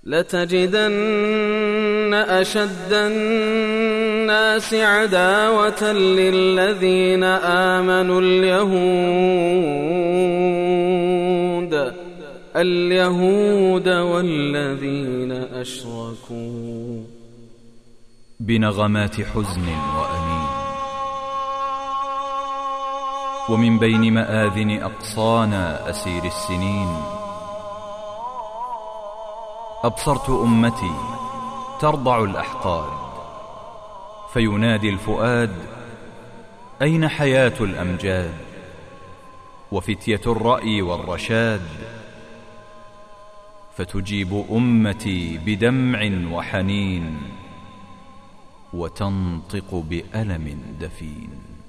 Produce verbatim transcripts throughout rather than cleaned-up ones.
لتجدن أشد الناس عداوة للذين آمنوا اليهود اليهود والذين أشركوا. بنغمات حزن وأنين ومن بين مآذن أقصانا أسير السنين، أبصرت أمتي ترضع الأحقاد، فينادي الفؤاد أين حياة الأمجاد وفتية الرأي والرشاد، فتجيب أمتي بدمع وحنين وتنطق بألم دفين.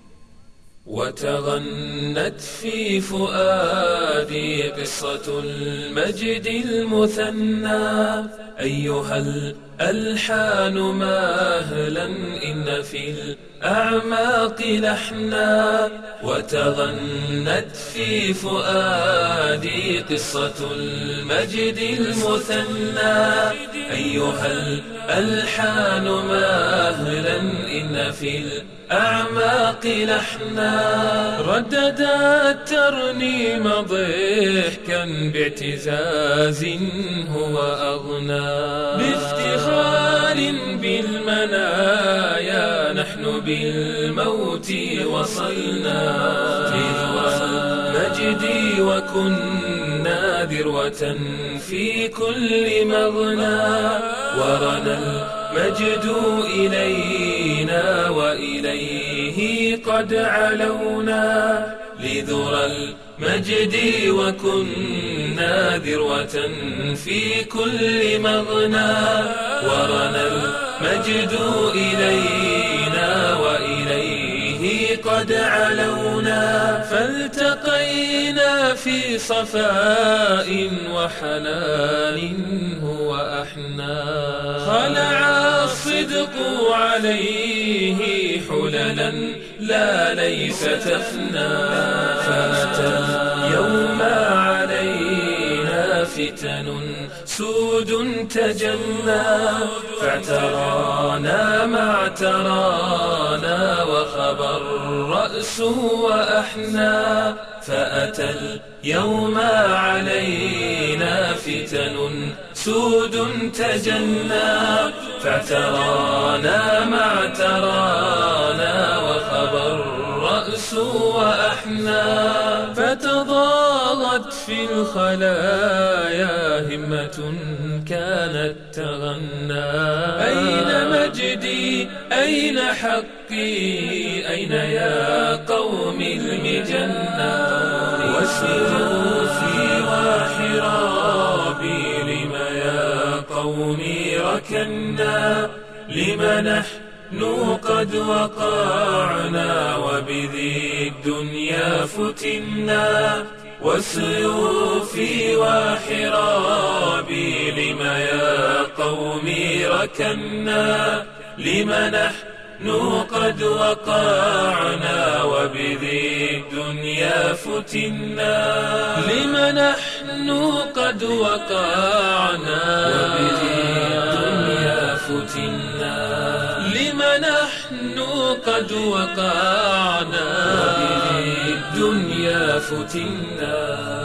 وتغنت في فؤادي قصة المجد المثنى، أيها الألحان ماهلا إن في الأعماق لحنا. وتغنت في فؤادي قصة المجد المثنى، أيها الألحان ماهلا إن في الأعماق لحنا. رددت ترنيم ضحكا باعتزاز هو أغنى، بافتخار بالمنايا نحن بالموت وصلنا. لذوى المجد وكنا ذروة في كل مغنى، ورنا المجد إلينا وإليه قد علونا. لذرى المجد وكنا ذروة في كل مغنى، ورنا المجد إلينا وإليه قد علونا. فالتقينا في صفاء وحنان هو أحنى، خلع الصدق عليه حللا لا ليس تفنى. فأتى يوم علينا فتن سود تجلى، فاعترانا ما اعترانا وخبى الرأس وأحنى. فأتى اليوم علينا فتن سود تجلى، فاعترانا ما اعترانا وخبى الرأس وأحنى. فتضاغت في الخلايا همة كانت تغنى، أين مجدي أين حقي أين يا قوم المجنى. وسيوفي وحرابي لم يا قومي ركنا، لم نحن قد وقعنا وبذي الدنيا فتنا. وسيوفي وحرابي لم يا قومي ركنا، لم نحن قد وقعنا وبذي الدنيا فتنا. لم نحن قد وقعنا وبذي الدنيا فتنا. لم نحن قد وقعنا وبذي الدنيا فتنا.